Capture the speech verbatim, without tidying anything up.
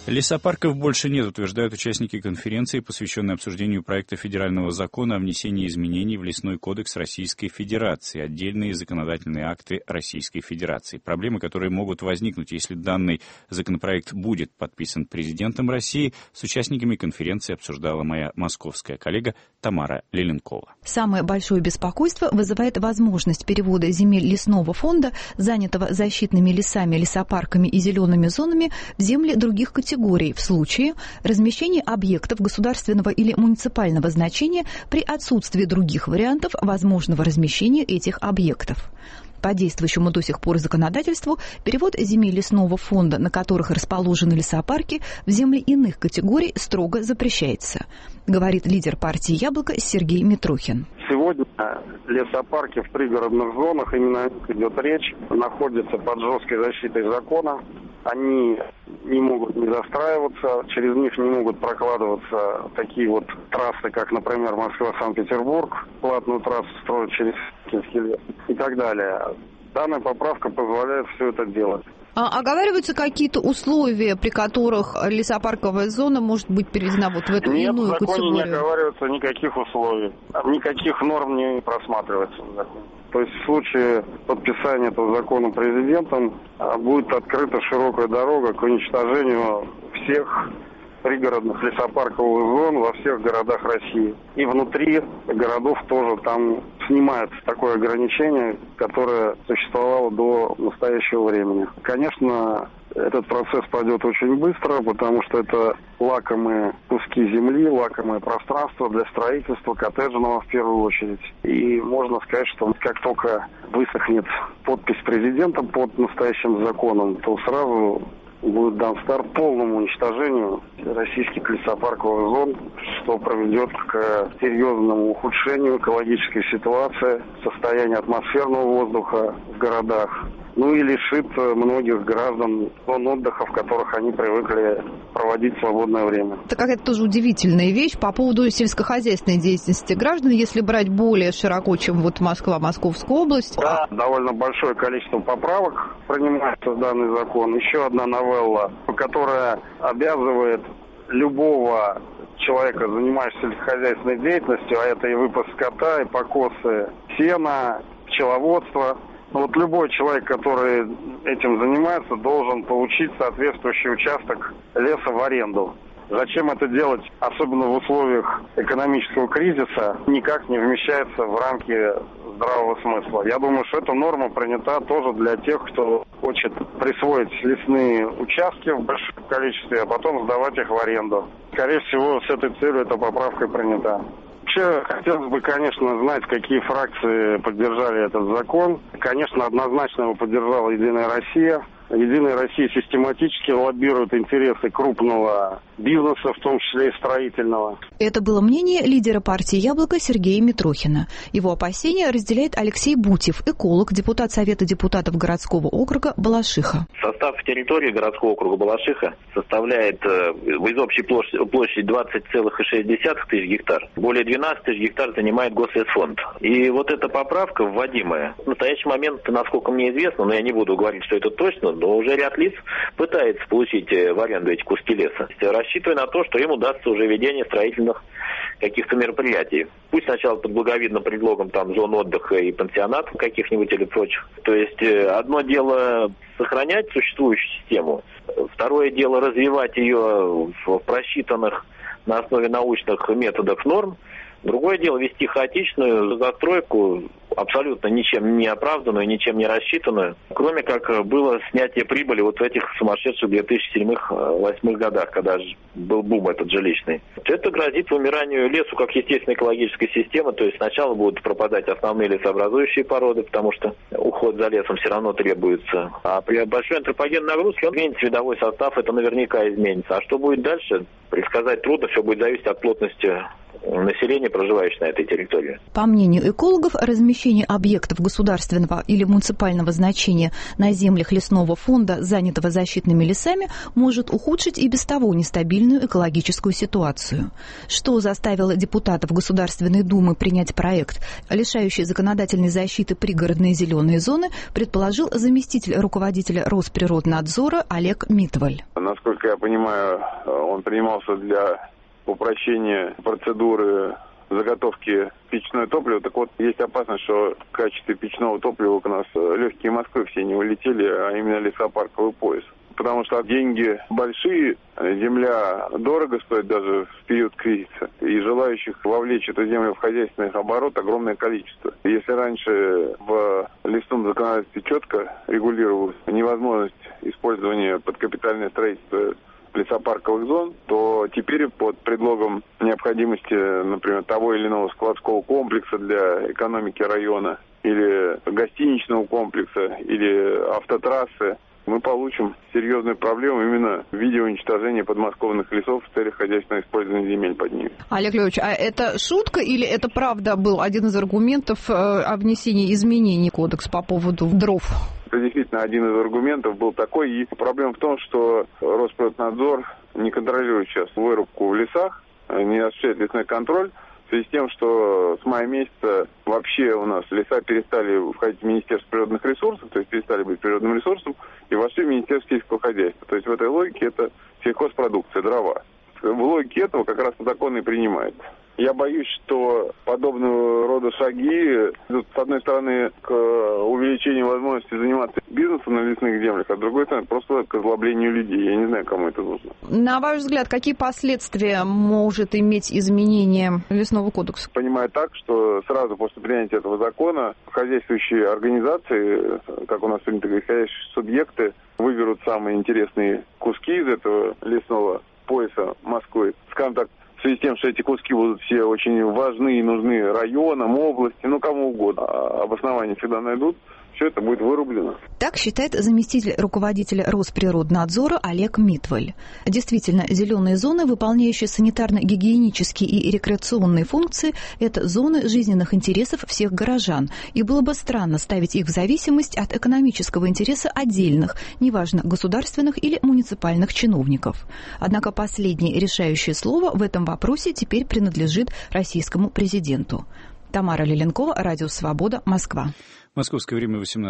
Лесопарков больше нет, утверждают участники конференции, посвященной обсуждению проекта федерального закона о внесении изменений в Лесной кодекс Российской Федерации, отдельные законодательные акты Российской Федерации. Проблемы, которые могут возникнуть, если данный законопроект будет подписан президентом России, с участниками конференции обсуждала моя московская коллега Тамара Леленкова. Самое большое беспокойство вызывает возможность перевода земель лесного фонда, занятого защитными лесами, лесопарками и зелеными зонами, в земли других категорий в случае размещения объектов государственного или муниципального значения при отсутствии других вариантов возможного размещения этих объектов. По действующему до сих пор законодательству перевод земель лесного фонда, на которых расположены лесопарки, в земли иных категорий строго запрещается, говорит лидер партии «Яблоко» Сергей Митрохин. Сегодня лесопарки в пригородных зонах, именно идет речь, находятся под жесткой защитой закона. Они не могут не застраиваться, через них не могут прокладываться такие вот трассы, как, например, Москва-Санкт-Петербург, платную трассу строят через Киевский лес и так далее. Данная поправка позволяет все это делать. А оговариваются какие-то условия, при которых лесопарковая зона может быть переведена вот в эту Нет, иную категорию? Нет, в законе не оговариваются никаких условий, никаких норм не просматривается в законе. То есть в случае подписания этого закона президентом будет открыта широкая дорога к уничтожению всех пригородных лесопарковых зон во всех городах России. И внутри городов тоже там снимается такое ограничение, которое существовало до настоящего времени. Конечно, этот процесс пойдет очень быстро, потому что это лакомые куски земли, лакомое пространство для строительства коттеджного в первую очередь. И можно сказать, что как только высохнет подпись президента под настоящим законом, то сразу будет дан старт полному уничтожению российских лесопарковых зон, что приведет к серьезному ухудшению экологической ситуации, состояния атмосферного воздуха в городах, ну и лишит многих граждан зон отдыха, в которых они привыкли проводить свободное время. Это какая-то тоже удивительная вещь по поводу сельскохозяйственной деятельности граждан, если брать более широко, чем вот Москва, Московская область. Да, довольно большое количество поправок принимается в данный закон. Еще одна новелла, которая обязывает любого человека, занимающегося сельскохозяйственной деятельностью, а это и выпас скота, и покосы сена, пчеловодство. Вот любой человек, который этим занимается, должен получить соответствующий участок леса в аренду. Зачем это делать, особенно в условиях экономического кризиса, никак не вмещается в рамки здравого смысла. Я думаю, что эта норма принята тоже для тех, кто хочет присвоить лесные участки в большом количестве, а потом сдавать их в аренду. Скорее всего, с этой целью эта поправка принята. Вообще, хотелось бы, конечно, знать, какие фракции поддержали этот закон. Конечно, однозначно его поддержала «Единая Россия». «Единая Россия» систематически лоббирует интересы крупного бизнеса, в том числе и строительного. Это было мнение лидера партии «Яблоко» Сергея Митрохина. Его опасения разделяет Алексей Бутьев, эколог, депутат Совета депутатов городского округа Балашиха. Состав территории городского округа Балашиха составляет из общей площади, площади двадцать целых шесть десятых тысяч гектар. Более двенадцать тысяч гектар занимает Гослесфонд. И вот эта поправка вводимая, в настоящий момент, насколько мне известно, но я не буду говорить, что это точно, но уже ряд лиц пытается получить в аренду эти куски леса, рассчитывая на то, что им удастся уже ведение строительных каких-то мероприятий. Пусть сначала под благовидным предлогом там зон отдыха и пансионатов каких-нибудь или прочих. То есть одно дело сохранять существующую систему, второе дело развивать ее в просчитанных на основе научных методов норм, другое дело вести хаотичную застройку, абсолютно ничем не оправданную, ничем не рассчитанную, кроме как было снятие прибыли вот в этих сумасшедших две тысячи седьмых-восьмых годах, когда был бум этот жилищный. Это грозит вымиранию лесу как естественной экологической системы, то есть сначала будут пропадать основные лесообразующие породы, потому что уход за лесом все равно требуется. А при большой антропогенной нагрузке он изменится видовой состав, это наверняка изменится. А что будет дальше, предсказать трудно, все будет зависеть от плотности населения, проживающего на этой территории. По мнению экологов, размещение объектов государственного или муниципального значения на землях лесного фонда, занятого защитными лесами, может ухудшить и без того нестабильную экологическую ситуацию. Что заставило депутатов Государственной Думы принять проект, лишающий законодательной защиты пригородные зеленые зоны, предположил заместитель руководителя Росприроднадзора Олег Митваль. Насколько я понимаю, он принимался для упрощения процедуры заготовки печного топлива. Так вот, есть опасность, что в качестве печного топлива у нас легкие Москвы все не улетели, а именно лесопарковый пояс. Потому что деньги большие, земля дорого стоит даже в период кризиса. И желающих вовлечь эту землю в хозяйственный оборот огромное количество. Если раньше в лесном законодательстве четко регулировалась невозможность использования под капитальное строительство лесопарковых зон, то теперь под предлогом необходимости, например, того или иного складского комплекса для экономики района или гостиничного комплекса или автотрассы, мы получим серьезную проблему именно в виде уничтожения подмосковных лесов в целях хозяйственного использования земель под ними. Олег Львович, а это шутка или это правда был один из аргументов о внесении изменений в кодекс по поводу дров? Это действительно один из аргументов был такой. И проблема в том, что Росприроднадзор не контролирует сейчас вырубку в лесах, не осуществляет лесной контроль, в связи с тем, что с мая месяца вообще у нас леса перестали входить в Министерство природных ресурсов, то есть перестали быть природным ресурсом, и вошли в Министерство сельского хозяйства. То есть в этой логике это сельхозпродукция, дрова. В логике этого как раз закон и принимается. Я боюсь, что подобного рода шаги идут, с одной стороны, к увеличению возможности заниматься бизнесом на лесных землях, а с другой стороны, просто к озлоблению людей. Я не знаю, кому это нужно. На ваш взгляд, какие последствия может иметь изменение Лесного кодекса? Понимаю так, что сразу после принятия этого закона хозяйствующие организации, как у нас принято говорить, хозяйствующие субъекты, выберут самые интересные куски из этого лесного пояса Москвы. Скажем так, в связи с тем, что эти куски будут все очень важны и нужны районам, области, ну кому угодно, а обоснования всегда найдут, все это будет вырублено. Так считает заместитель руководителя Росприроднадзора Олег Митваль. Действительно, зеленые зоны, выполняющие санитарно-гигиенические и рекреационные функции, это зоны жизненных интересов всех горожан. И было бы странно ставить их в зависимость от экономического интереса отдельных, неважно, государственных или муниципальных чиновников. Однако последнее решающее слово в этом вопросе теперь принадлежит российскому президенту. Тамара Лиленкова, Радио Свобода, Москва. Московское время восемнадцать.